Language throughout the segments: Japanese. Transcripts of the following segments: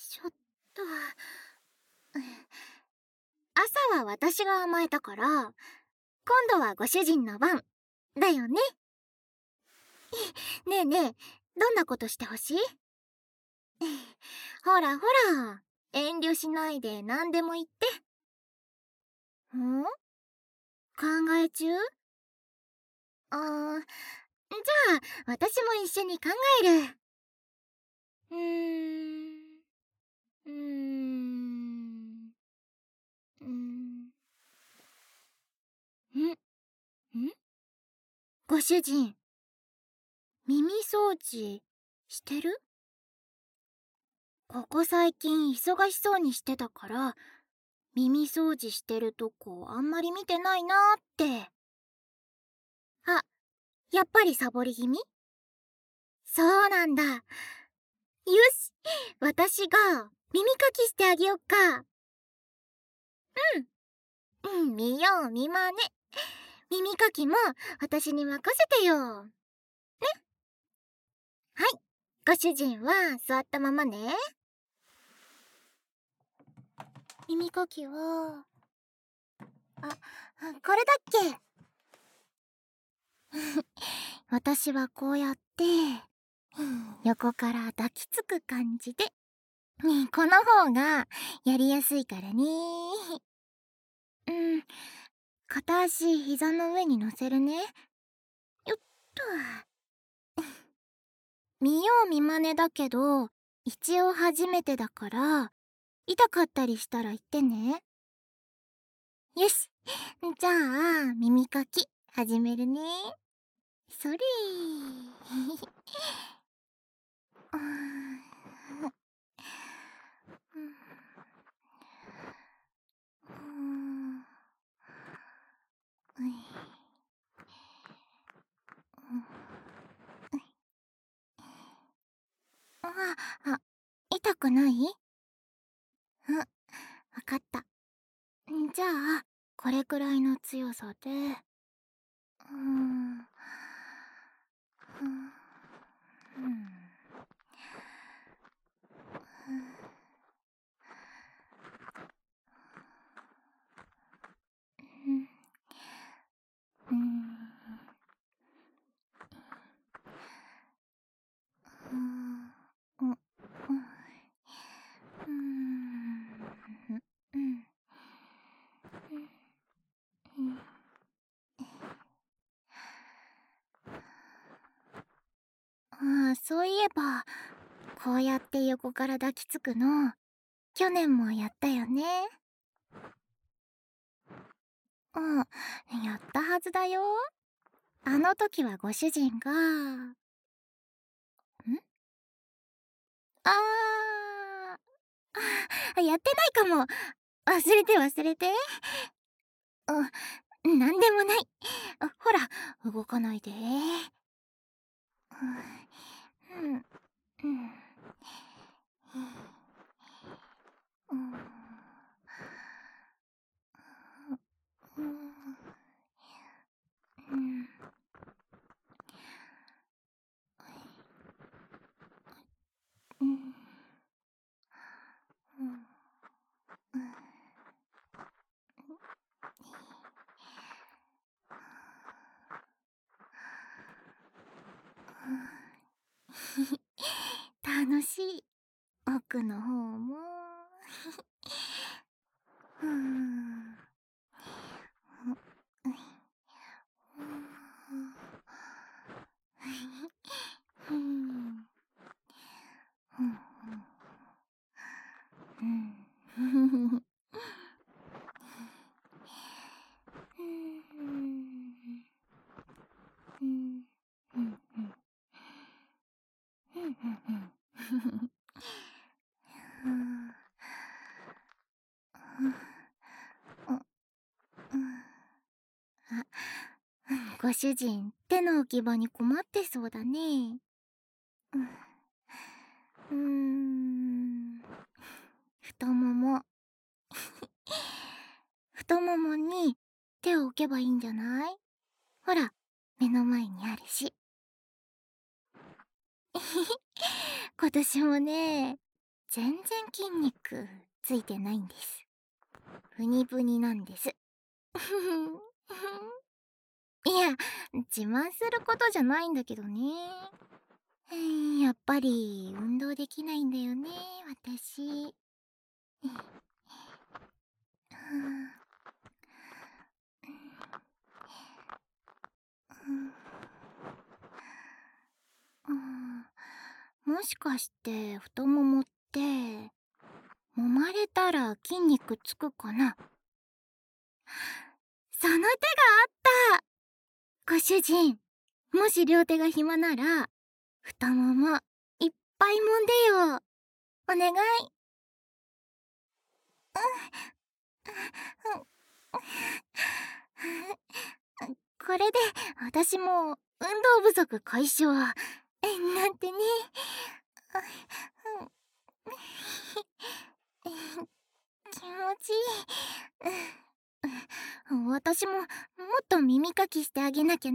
ちょっと。朝は私が甘えたから、今度はご主人の番だよね。ねえねえ、どんなことしてほしい？ほらほら、遠慮しないで何でも言って。ん？考え中？じゃあ私も一緒に考える。うーんうーんうーんんご主人、耳掃除してる？ここ最近忙しそうにしてたから、耳掃除してるとこあんまり見てないなーって。あ、やっぱりサボり気味？そうなんだ。よし、私が耳かきしてあげよっか。見よう見まね。耳かきも私に任せてよ。ね。はい、ご主人は座ったままね。耳かきは、これだっけ？私はこうやって、横から抱きつく感じで、この方がやりやすいからね。うん、片足膝の上に乗せるね。よっと。見よう見まねだけど、一応初めてだから、痛かったりしたら言ってね。よし、じゃあ耳かき始めるね。それー。うい痛くない？わかった。じゃあ、これくらいの強さで。うん。うん。そういえば、こうやって横から抱きつくの、去年もやったよね。やったはずだよ。あの時はご主人が、あやってないかも。忘れて忘れて。なんでもない。ほら、動かないで。うん、うん、うん、うん、うん。楽しい。奥の方も。うん。うん。ご主人、手の置き場に困ってそうだね。うーん。太もも。太ももに手を置けばいいんじゃない？ほら、目の前にあるし。今年もね、 全然筋肉ついてないんです。ブニブニなんです。いや、自慢することじゃないんだけどね。やっぱり運動できないんだよね、私。もしかして太ももって揉まれたら筋肉つくかな？その手があった！ご主人、もし両手が暇なら太ももいっぱい揉んでよ。お願い。これで私も運動不足解消なんてね。気持ちいい。私ももっと耳かきしてあげなきゃね。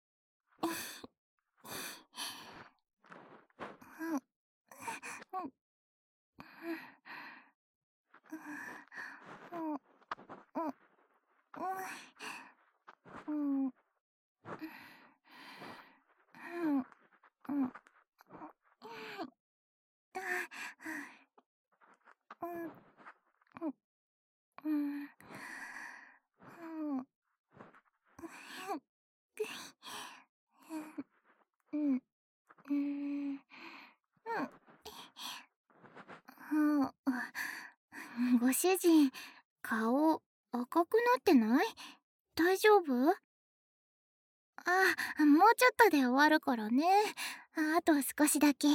ご主人、顔赤くなってない？大丈夫？もうちょっとで終わるからね。あと少しだけ。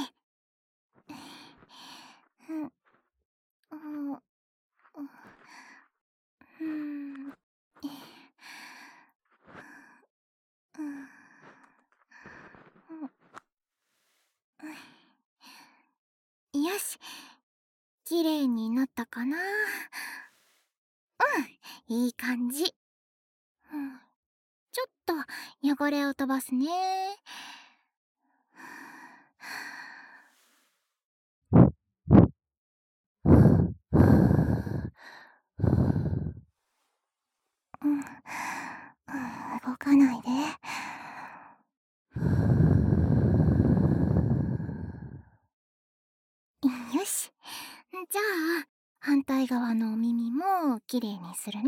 よし、綺麗になったかな？いい感じ。ちょっと汚れを飛ばすね。動かないで。よし。じゃあ、反対側のお耳もきれいにするね。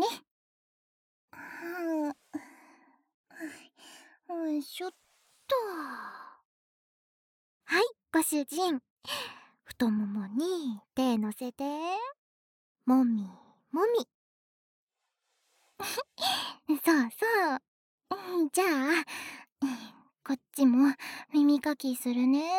よいしょっと。はい、ご主人。太ももに手のせて。もみ、もみ。そうそう。じゃあ、こっちも耳かきするね。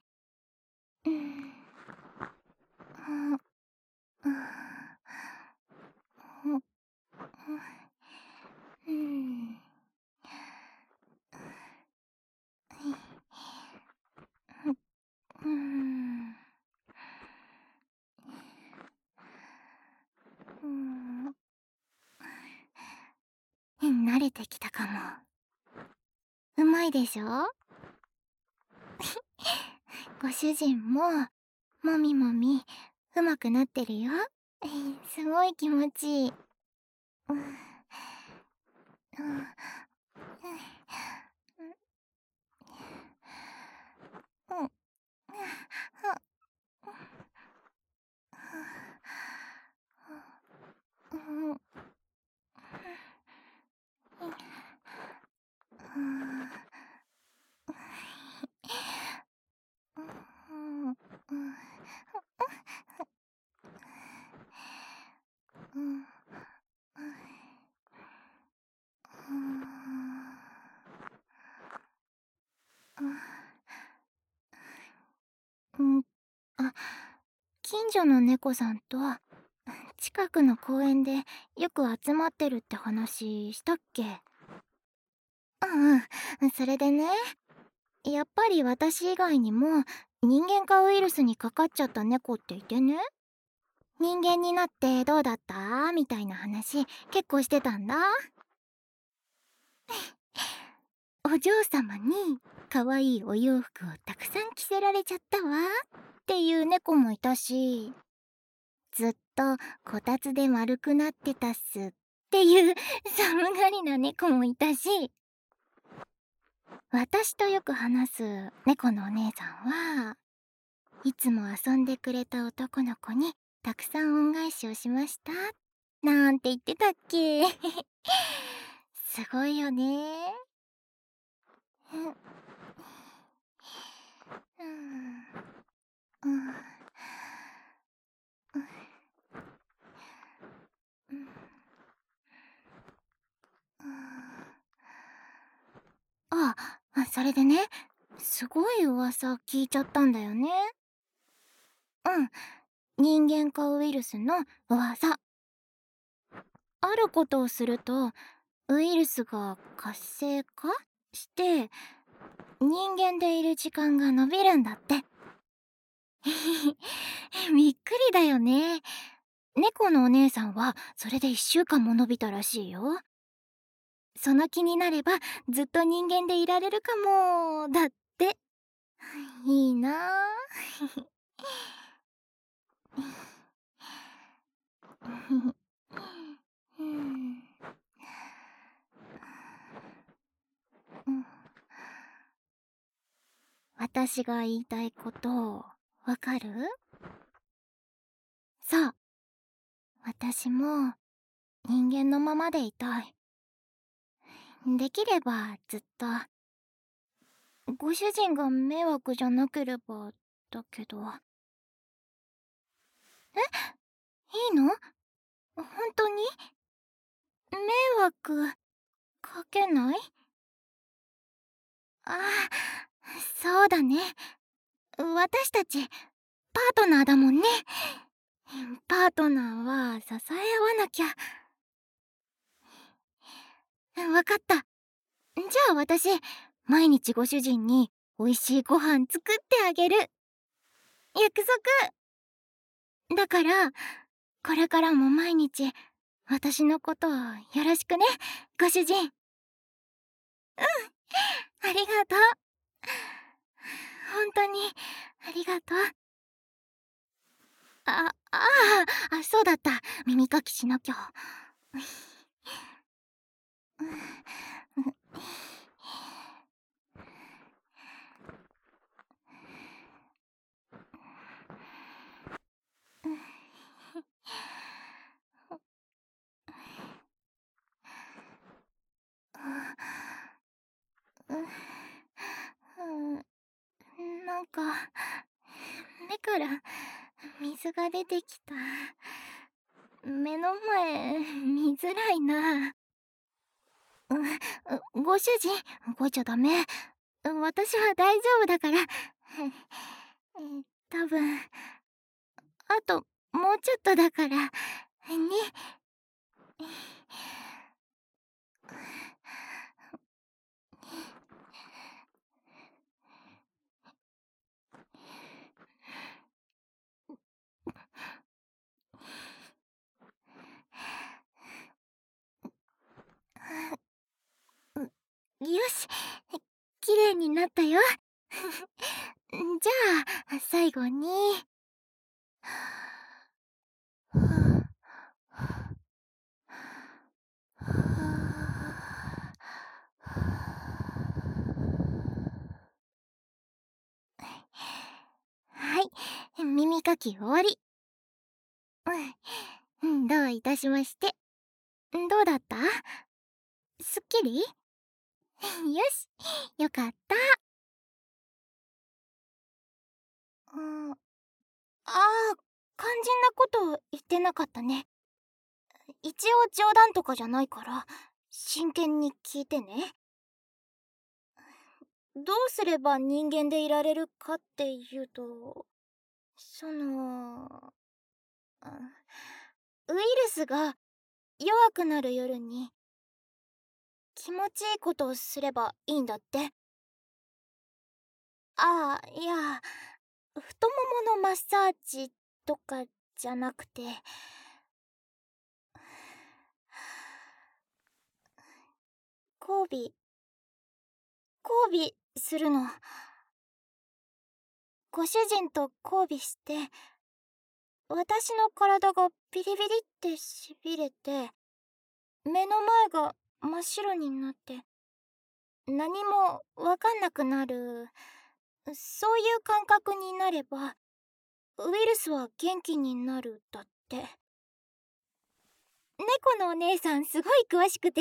慣れてきたかも。うまいでしょ？ご主人ももみもみうまくなってるよ。すごい気持ちいい。あ、近所の猫さんと近くの公園でよく集まってるって話したっけ？それでね、やっぱり私以外にも人間化ウイルスにかかっちゃった猫っていてね、人間になってどうだったみたいな話結構してたんだ。お嬢様に可愛いお洋服をたくさん着せられちゃったわ。 っていう猫もいたし、ずっとこたつで丸くなってたっすっていう寒がりな猫もいたし、私とよく話す猫のお姉さんはいつも遊んでくれた男の子にたくさん恩返しをしましたなんて言ってたっけ。すごいよね。うんうんうんうんあ、それでね、すごい噂聞いちゃったんだよね。うん、人間化ウイルスの噂。あることをすると、ウイルスが活性化して人間でいる時間が延びるんだって。びっくりだよね。猫のお姉さんはそれで1週間も伸びたらしいよ。その気になればずっと人間でいられるかもだって。いいなあ。うん私が言いたいことわかる？そう、私も人間のままでいたい。できればずっとご主人が迷惑じゃなければだけど。いいの？本当に？迷惑かけない？ああ、そうだね。私たちパートナーだもんね。パートナーは支え合わなきゃ。わかった。じゃあ私、毎日ご主人に美味しいご飯作ってあげる。約束。だから、これからも毎日、私のことをよろしくね、ご主人。ありがとう。本当に、ありがとう。そうだった。耳かきしなきゃ。なんか、目から水が出てきた。目の前、見づらいな。ご主人、動いちゃダメ。私は大丈夫だから。多分、あと、もうちょっとだから。ね。よし、綺麗になったよ。じゃあ、最後に。はい、耳かき終わり。どういたしまして。どうだった？すっきり？よし、よかった。ああ、肝心なこと言ってなかったね。一応冗談とかじゃないから真剣に聞いてね。どうすれば人間でいられるかっていうと、そのウイルスが弱くなる夜に気持ちいいことをすればいいんだって。いや、太もものマッサージとかじゃなくて、交尾するの。 ご主人と交尾して、私の体がビリビリってしびれて、目の前が真っ白になって、何もわかんなくなる、そういう感覚になれば、ウイルスは元気になるだって。猫のお姉さんすごい詳しくて、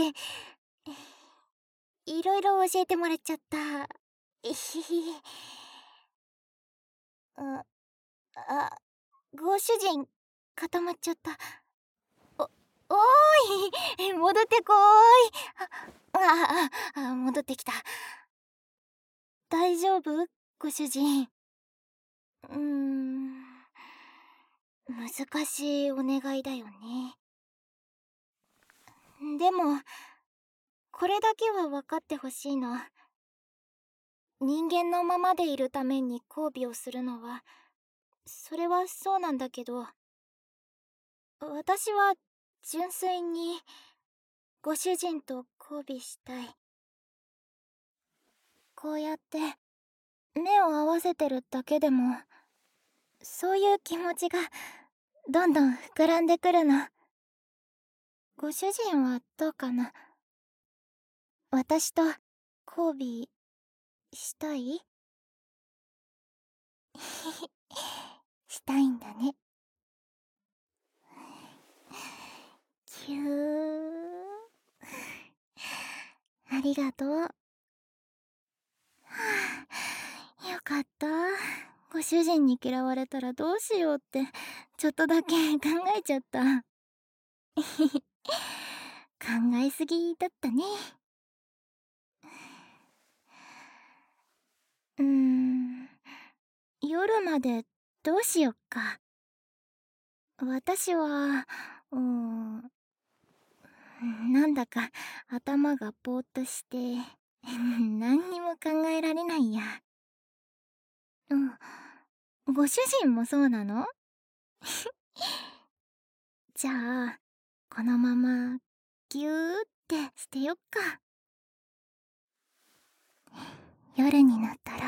いろいろ教えてもらっちゃった。えひひ。あ、ご主人、固まっちゃった。おーい、戻ってこーい。戻ってきた。大丈夫？ご主人。難しいお願いだよね。でも、これだけは分かってほしいの。人間のままでいるために交尾をするのは、それはそうなんだけど、私は純粋にご主人と交尾したい。こうやって目を合わせてるだけでも、そういう気持ちがどんどん膨らんでくるの。ご主人はどうかな？私と交尾したい？したいんだね。キュー。ありがとう。はあ、よかった。ご主人に嫌われたらどうしようってちょっとだけ考えちゃった。考えすぎだったね。夜までどうしよっか。私は、なんだか頭がぼーっとして何にも考えられないや。ご主人もそうなの？じゃあ、このままぎゅーってしてよっか。夜になったら